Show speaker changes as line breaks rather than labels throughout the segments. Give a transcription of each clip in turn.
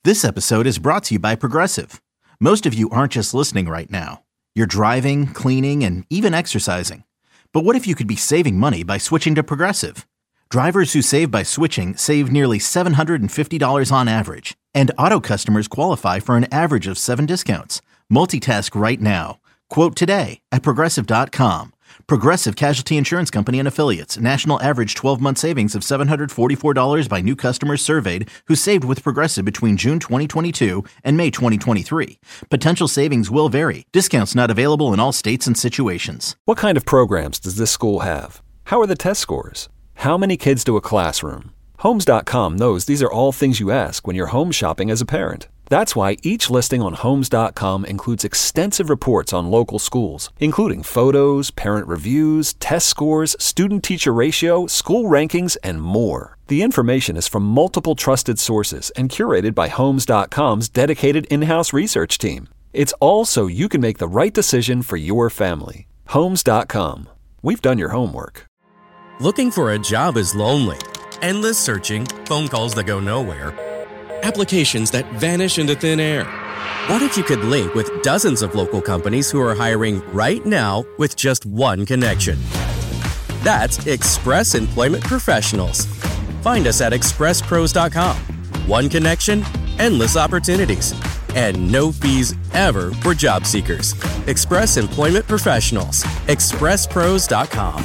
This episode is brought to you by Progressive. Most of you aren't just listening right now. You're driving, cleaning, and even exercising. But what if you could be saving money by switching to Progressive? Drivers who save by switching save nearly $750 on average. And auto customers qualify for an average of 7 discounts. Multitask right now. Quote today at Progressive.com. Progressive Casualty Insurance Company and Affiliates. National average 12-month savings of $744 by new customers surveyed who saved with Progressive between June 2022 and May 2023. Potential savings will vary. Discounts not available in all states and situations.
What kind of programs does this school have? How are the test scores? How many kids do a classroom? Homes.com knows these are all things you ask when you're home shopping as a parent. That's why each listing on Homes.com includes extensive reports on local schools, including photos, parent reviews, test scores, student-teacher ratio, school rankings, and more. The information is from multiple trusted sources and curated by Homes.com's dedicated in-house research team. It's all so you can make the right decision for your family. Homes.com. We've done your homework.
Looking for a job is lonely. Endless searching, phone calls that go nowhere, applications that vanish into thin air. What if you could link with dozens of local companies who are hiring right now with just one connection? That's Express Employment Professionals. Find us at expresspros.com. One connection, endless opportunities, and no fees ever for job seekers. Express Employment Professionals. expresspros.com.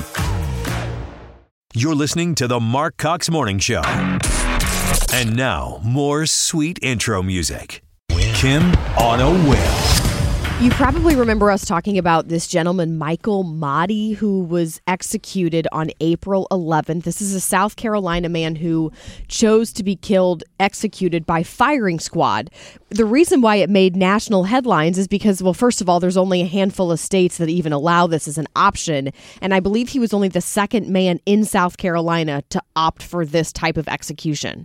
You're listening to the Mark Cox Morning Show. And now, more sweet intro music. Kim on a whim.
You probably remember us talking about this gentleman, Michael Motti, who was executed on April 11th. This is a South Carolina man who chose to be killed, executed by firing squad. The reason why it made national headlines is because, well, first of all, there's only a handful of states that even allow this as an option. And I believe he was only the second man in South Carolina to opt for this type of execution.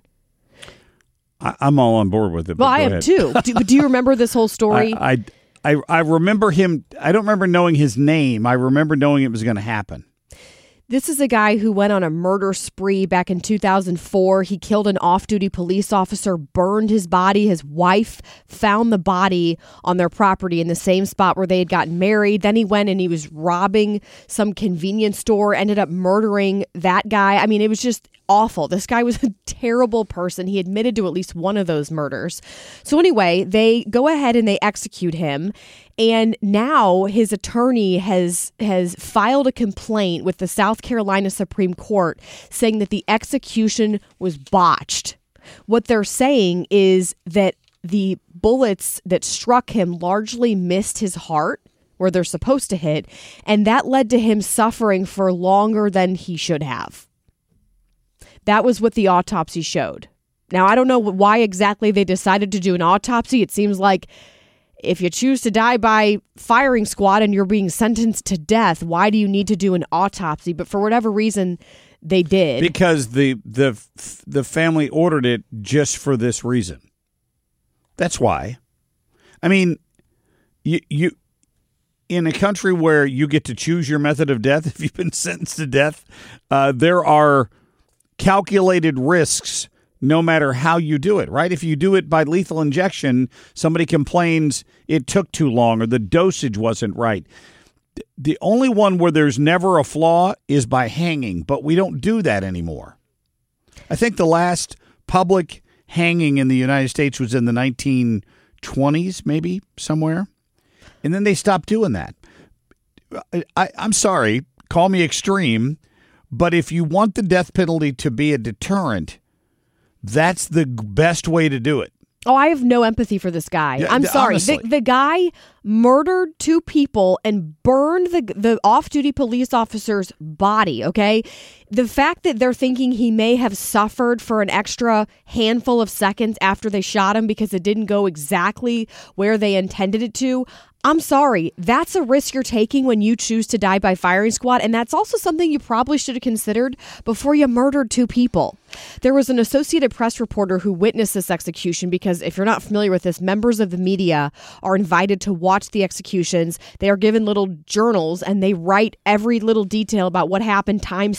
I'm all on board with it.
Well, I am too. Do you remember this whole story?
I remember him. I don't remember knowing his name. I remember knowing it was going to happen.
This is a guy who went on a murder spree back in 2004. He killed an off-duty police officer, burned his body. His wife found the body on their property in the same spot where they had gotten married. Then he went and he was robbing some convenience store, ended up murdering that guy. I mean, it was just awful. This guy was a terrible person. He admitted to at least one of those murders. So anyway, they go ahead and they execute him. And now his attorney has filed a complaint with the South Carolina Supreme Court saying that the execution was botched. What they're saying is that the bullets that struck him largely missed his heart where they're supposed to hit, and that led to him suffering for longer than he should have. That was what the autopsy showed. Now, I don't know why exactly they decided to do an autopsy. It seems like if you choose to die by firing squad and you're being sentenced to death, why do you need to do an autopsy? But for whatever reason, they did.
Because the family ordered it just for this reason. That's why. I mean, you in a country where you get to choose your method of death, if you've been sentenced to death, there are calculated risks no matter how you do it, right? If you do it by lethal injection, somebody complains it took too long or the dosage wasn't right. The only one where there's never a flaw is by hanging, but we don't do that anymore. I think the last public hanging in the United States was in the 1920s, maybe, somewhere. And then they stopped doing that. I'm sorry, call me extreme, but if you want the death penalty to be a deterrent, that's the best way to do it.
Oh, I have no empathy for this guy.
Yeah,
I'm sorry. The guy murdered 2 people and burned the off-duty police officer's body, okay? The fact that they're thinking he may have suffered for an extra handful of seconds after they shot him because it didn't go exactly where they intended it to, I'm sorry, that's a risk you're taking when you choose to die by firing squad, and that's also something you probably should have considered before you murdered 2 people. There was an Associated Press reporter who witnessed this execution because, if you're not familiar with this, members of the media are invited to watch the executions. They are given little journals, and they write every little detail about what happened, timestamps,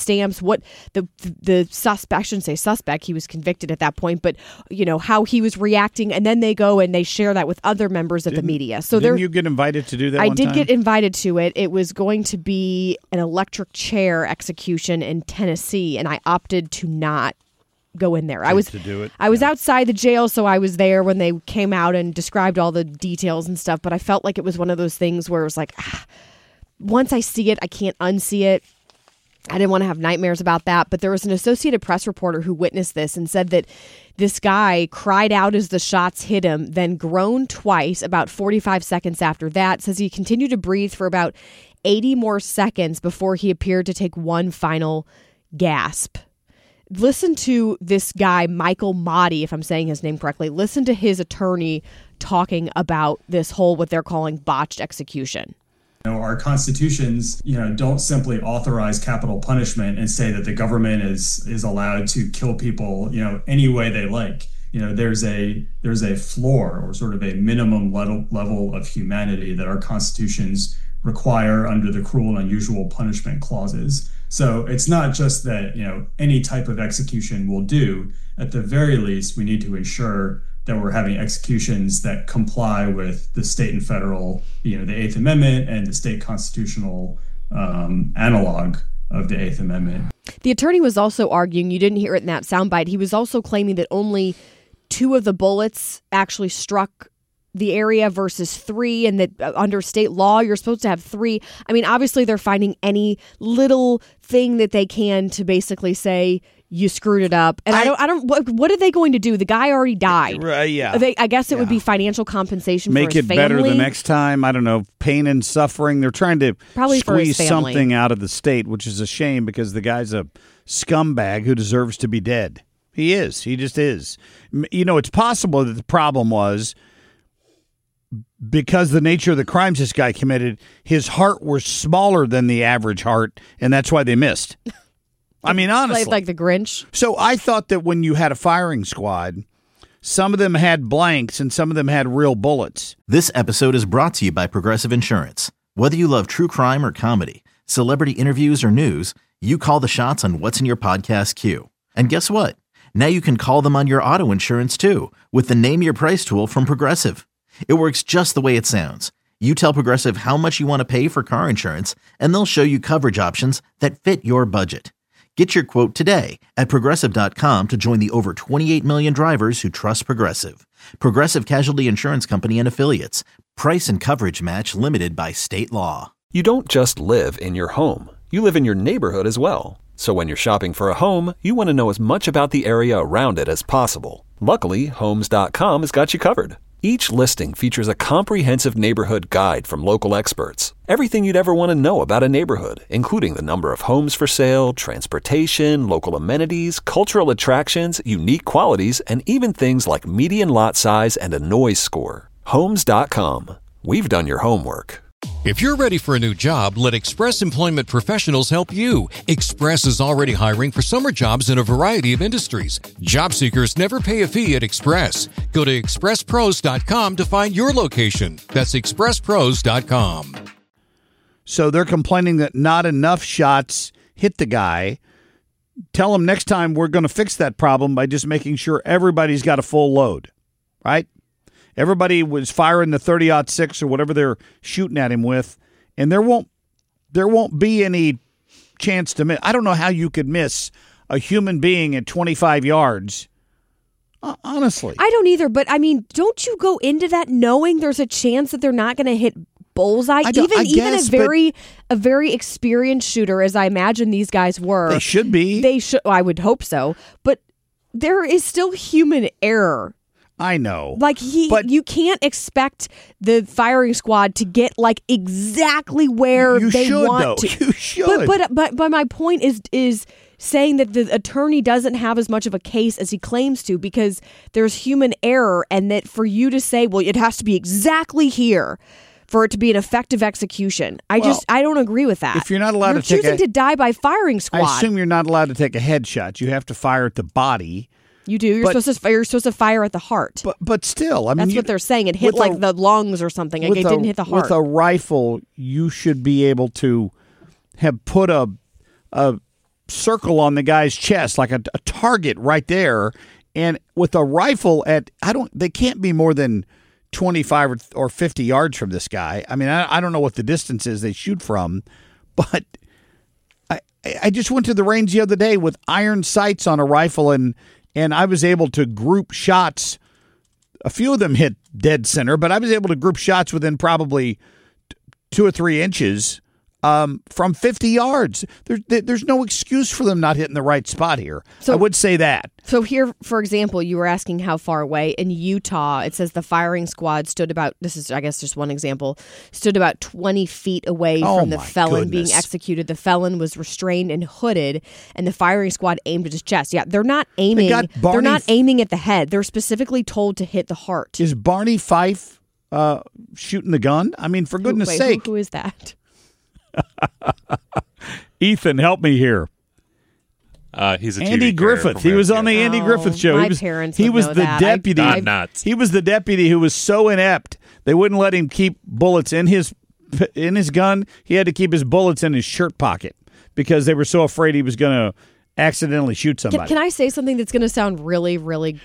what the suspect, I shouldn't say suspect, he was convicted at that point, but how he was reacting, and then they go and they share that with other members of the media. So
didn't you get invited to do that?
I
one
did
time?
get invited to it. It was going to be an electric chair execution in Tennessee, and I opted to not go in there. I was outside the jail, so I was there when they came out and described all the details and stuff, but I felt like it was one of those things where it was like, once I see it, I can't unsee it. I didn't want to have nightmares about that, but there was an Associated Press reporter who witnessed this and said that this guy cried out as the shots hit him, then groaned twice about 45 seconds after that. Says he continued to breathe for about 80 more seconds before he appeared to take one final gasp. Listen to this guy, Michael Motti, if I'm saying his name correctly. Listen to his attorney talking about this whole, what they're calling botched execution.
Our constitutions, don't simply authorize capital punishment and say that the government is allowed to kill people, any way they like. There's a floor or sort of a minimum level of humanity that our constitutions require under the cruel and unusual punishment clauses. So it's not just that, any type of execution will do. At the very least, we need to ensure that we're having executions that comply with the state and federal, the Eighth Amendment and the state constitutional analog of the Eighth Amendment.
The attorney was also arguing, you didn't hear it in that soundbite, he was also claiming that only 2 of the bullets actually struck the area versus 3, and that under state law, you're supposed to have 3. I mean, obviously they're finding any little thing that they can to basically say, you screwed it up. And what are they going to do? The guy already died.
Yeah.
I guess it would be financial compensation for his family.
Make it better the next time. I don't know. Pain and suffering. They're trying to squeeze something out of the state, which is a shame because the guy's a scumbag who deserves to be dead. He is. He just is. It's possible that the problem was because the nature of the crimes this guy committed, his heart was smaller than the average heart, and that's why they missed. I mean, honestly.
Like the Grinch.
So I thought that when you had a firing squad, some of them had blanks and some of them had real bullets.
This episode is brought to you by Progressive Insurance. Whether you love true crime or comedy, celebrity interviews or news, you call the shots on what's in your podcast queue. And guess what? Now you can call them on your auto insurance too with the Name Your Price tool from Progressive. It works just the way it sounds. You tell Progressive how much you want to pay for car insurance, and they'll show you coverage options that fit your budget. Get your quote today at Progressive.com to join the over 28 million drivers who trust Progressive. Progressive Casualty Insurance Company and Affiliates. Price and coverage match limited by state law.
You don't just live in your home. You live in your neighborhood as well. So when you're shopping for a home, you want to know as much about the area around it as possible. Luckily, Homes.com has got you covered. Each listing features a comprehensive neighborhood guide from local experts. Everything you'd ever want to know about a neighborhood, including the number of homes for sale, transportation, local amenities, cultural attractions, unique qualities, and even things like median lot size and a noise score. Homes.com. We've done your homework.
If you're ready for a new job, let Express Employment Professionals help you. Express is already hiring for summer jobs in a variety of industries. Job seekers never pay a fee at Express. Go to expresspros.com to find your location. That's expresspros.com.
So they're complaining that not enough shots hit the guy. Tell them next time we're going to fix that problem by just making sure everybody's got a full load, right? Everybody was firing the 30-06 or whatever they're shooting at him with, and there won't be any chance to miss. I don't know how you could miss a human being at 25 yards. Honestly.
I don't either, but I mean, don't you go into that knowing there's a chance that they're not going to hit bullseye? Even a very experienced shooter, as I imagine these guys were.
They should be.
I would hope so. But there is still human error.
I know.
You can't expect the firing squad to get exactly where they want to.
You should.
But my point is saying that the attorney doesn't have as much of a case as he claims to because there's human error, and that for you to say, well, it has to be exactly here for it to be an effective execution. I don't agree with that.
If you're not allowed
to choosing to die by firing squad.
I assume you're not allowed to take a headshot. You have to fire at the body.
You do. You're supposed to fire at the heart.
But still, I mean,
that's what they're saying. It hit the lungs or something. It didn't hit the heart.
With a rifle, you should be able to have put a circle on the guy's chest, like a target right there. And with a rifle they can't be more than 25 or 50 yards from this guy. I mean, I don't know what the distance is they shoot from, but I just went to the range the other day with iron sights on a rifle, and I was able to group shots. A few of them hit dead center, but I was able to group shots within probably 2 or 3 inches from 50 yards. There's no excuse for them not hitting the right spot here. So, I would say that.
So here, for example, you were asking how far away. In Utah, it says the firing squad stood about, this is, I guess, just one example, stood about 20 feet away from the felon being executed. The felon was restrained and hooded, and the firing squad aimed at his chest. Yeah, they're not aiming. They're not aiming at the head. They're specifically told to hit the heart.
Is Barney Fife shooting the gun? I mean, for goodness sake.
Who is that?
Ethan, help me here.
He's a
Andy
TV
Griffith. He was on the Andy Griffith show.
My parents
he was
would
the
know that.
deputy.
Not nuts.
He was the deputy who was so inept they wouldn't let him keep bullets in his gun. He had to keep his bullets in his shirt pocket because they were so afraid he was going to accidentally shoot somebody.
Can I say something that's going to sound really, really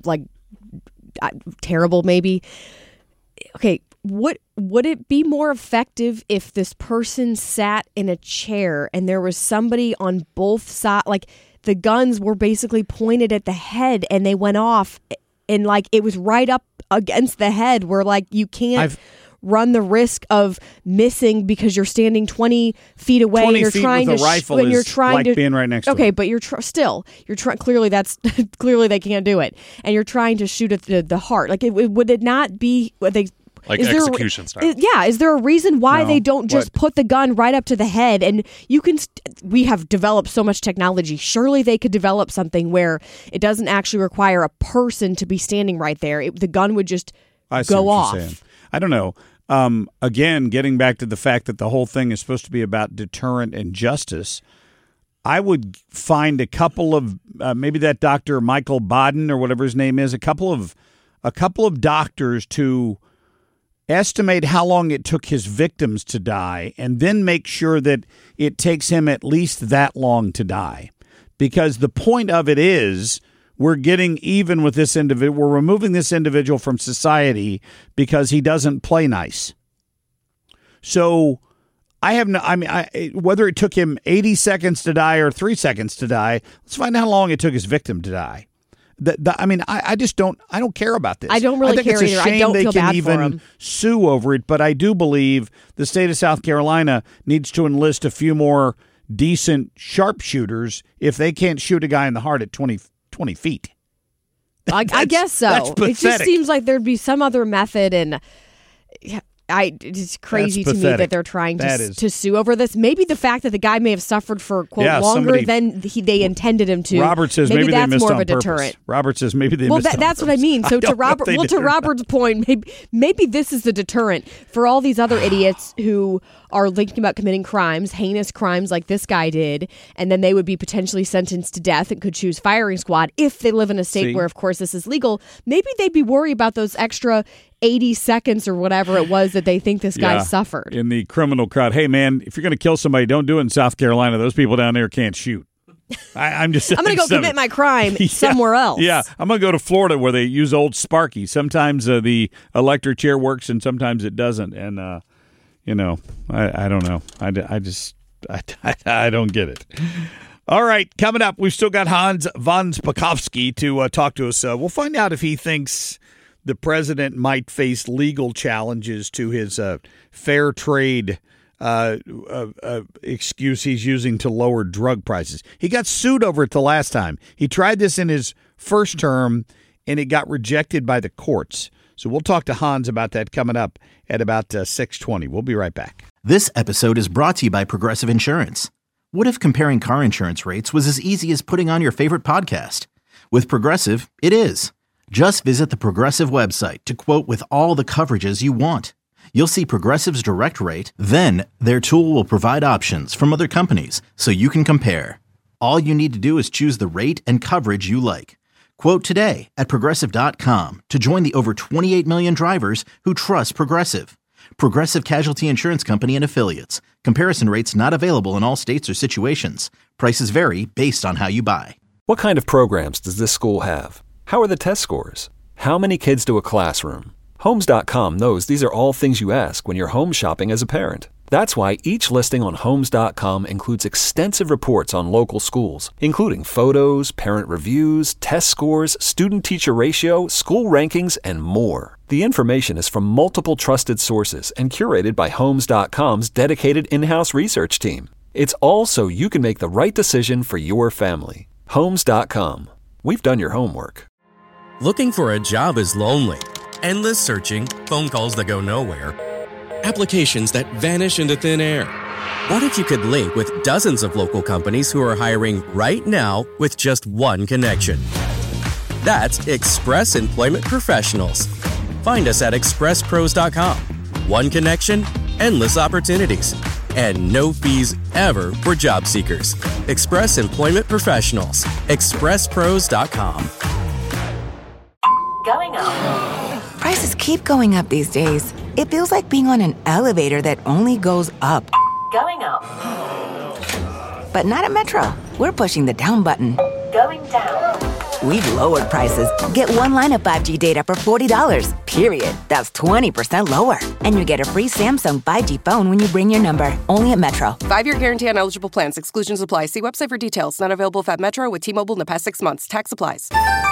terrible? Maybe. Okay. Would it be more effective if this person sat in a chair and there was somebody on both sides, like the guns were basically pointed at the head and they went off and like it was right up against the head where like you can't run the risk of missing because you're standing 20 feet away and you're trying to
rifle and you're trying
like
to being right next to
okay,
him.
but you're clearly that's clearly they can't do it and you're trying to shoot at the heart. Like would it not be
like execution style.
Is there a reason why they don't just put the gun right up to the head? And you can. We have developed so much technology. Surely they could develop something where it doesn't actually require a person to be standing right there. The gun would just go off.
I don't know. Again, getting back to the fact that the whole thing is supposed to be about deterrent and justice, I would find a couple of maybe that Dr. Michael Baden or whatever his name is, a couple of doctors to estimate how long it took his victims to die, and then make sure that it takes him at least that long to die. Because the point of it is we're getting even with this individual. We're removing this individual from society because he doesn't play nice. So whether it took him 80 seconds to die or 3 seconds to die, let's find out how long it took his victim to die. I just don't. I don't care about this.
I don't really care either. I don't feel bad for him.
They can even sue over it, but I do believe the state of South Carolina needs to enlist a few more decent sharpshooters if they can't shoot a guy in the heart at 20 feet.
I guess so.
That's pathetic.
It just seems like there'd be some other method, and it's crazy to me that they're trying to sue over this. Maybe the fact that the guy may have suffered for quote longer than they intended him to.
Robert says maybe
that's
they missed
more
on
of a deterrent.
Purpose. Robert says maybe they missed on
that's
purpose.
what I mean. So to Robert's point, maybe this is the deterrent for all these other idiots who are thinking about committing crimes, heinous crimes like this guy did, and then they would be potentially sentenced to death and could choose firing squad if they live in a state where, of course, this is legal. Maybe they'd be worried about those extra 80 seconds or whatever it was that they think this guy suffered.
In the criminal crowd, hey, man, if you're going to kill somebody, don't do it in South Carolina. Those people down there can't shoot. I'm going to
go commit my crime somewhere else.
Yeah, I'm going to go to Florida where they use old Sparky. Sometimes the electric chair works and sometimes it doesn't. And, I don't know. I don't get it. All right, coming up, we've still got Hans von Spakovsky to talk to us. We'll find out if he thinks the president might face legal challenges to his fair trade excuse he's using to lower drug prices. He got sued over it the last time. He tried this in his first term, and it got rejected by the courts. So we'll talk to Hans about that coming up at about 6:20. We'll be right back.
This episode is brought to you by Progressive Insurance. What if comparing car insurance rates was as easy as putting on your favorite podcast? With Progressive, it is. Just visit the Progressive website to quote with all the coverages you want. You'll see Progressive's direct rate, then their tool will provide options from other companies so you can compare. All you need to do is choose the rate and coverage you like. Quote today at Progressive.com to join the over 28 million drivers who trust Progressive. Progressive Casualty Insurance Company and Affiliates. Comparison rates not available in all states or situations. Prices vary based on how you buy.
What kind of programs does this school have? How are the test scores? How many kids do a classroom? Homes.com knows these are all things you ask when you're home shopping as a parent. That's why each listing on Homes.com includes extensive reports on local schools, including photos, parent reviews, test scores, student-teacher ratio, school rankings, and more. The information is from multiple trusted sources and curated by Homes.com's dedicated in-house research team. It's all so you can make the right decision for your family. Homes.com. We've done your homework.
Looking for a job is lonely. Endless searching, phone calls that go nowhere, applications that vanish into thin air. What if you could link with dozens of local companies who are hiring right now with just one connection? That's Express Employment Professionals. Find us at expresspros.com. One connection, endless opportunities, and no fees ever for job seekers. Express Employment Professionals. expresspros.com.
Going up. Prices keep going up these days. It feels like being on an elevator that only goes up. Going up. But not at Metro. We're pushing the down button. Going down. We've lowered prices. Get one line of 5G data for $40, period. That's 20% lower. And you get a free Samsung 5G phone when you bring your number. Only at Metro.
5-year guarantee on eligible plans. Exclusions apply. See website for details. Not available at Metro with T-Mobile in the past 6 months. Tax applies.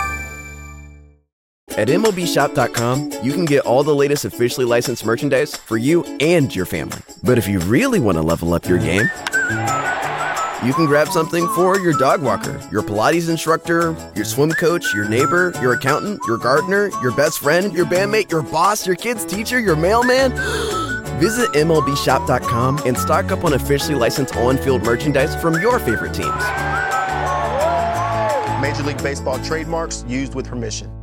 At MLBshop.com, you can get all the latest officially licensed merchandise for you and your family. But if you really want to level up your game, you can grab something for your dog walker, your Pilates instructor, your swim coach, your neighbor, your accountant, your gardener, your best friend, your bandmate, your boss, your kid's teacher, your mailman. Visit MLBshop.com and stock up on officially licensed on-field merchandise from your favorite teams.
Major League Baseball trademarks used with permission.